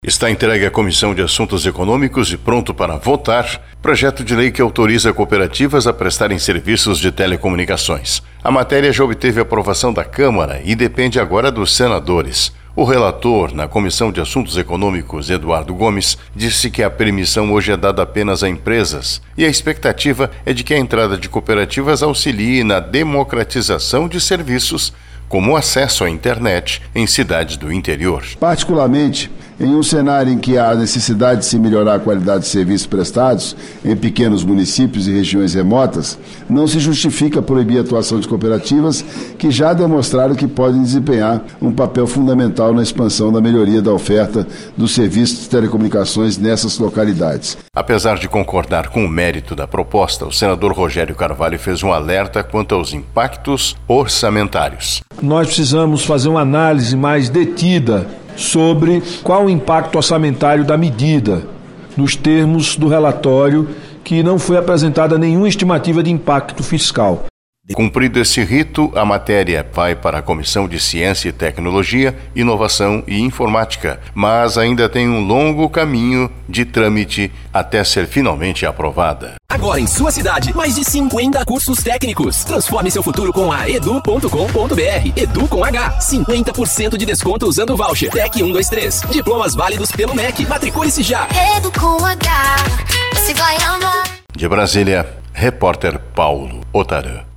Está entregue à Comissão de Assuntos Econômicos e pronto para votar projeto de lei que autoriza cooperativas a prestarem serviços de telecomunicações. A matéria já obteve aprovação da Câmara e depende agora dos senadores. O relator na Comissão de Assuntos Econômicos, Eduardo Gomes, disse que a permissão hoje é dada apenas a empresas e a expectativa é de que a entrada de cooperativas auxilie na democratização de serviços, como o acesso à internet em cidades do interior. Particularmente, em um cenário em que há necessidade de se melhorar a qualidade de serviços prestados em pequenos municípios e regiões remotas, não se justifica proibir a atuação de cooperativas que já demonstraram que podem desempenhar um papel fundamental na expansão da melhoria da oferta dos serviços de telecomunicações nessas localidades. Apesar de concordar com o mérito da proposta, o senador Rogério Carvalho fez um alerta quanto aos impactos orçamentários. Nós precisamos fazer uma análise mais detida sobre qual o impacto orçamentário da medida, nos termos do relatório, que não foi apresentada nenhuma estimativa de impacto fiscal. Cumprido esse rito, a matéria vai para a Comissão de Ciência e Tecnologia, Inovação e Informática, mas ainda tem um longo caminho de trâmite até ser finalmente aprovada. Agora em sua cidade, mais de 50 cursos técnicos. Transforme seu futuro com a edu.com.br. Edu com H. 50% de desconto usando o voucher. TEC 123. Diplomas válidos pelo MEC. Matricule-se já. Edu com H. Você vai amar. De Brasília, repórter Paulo Otarã.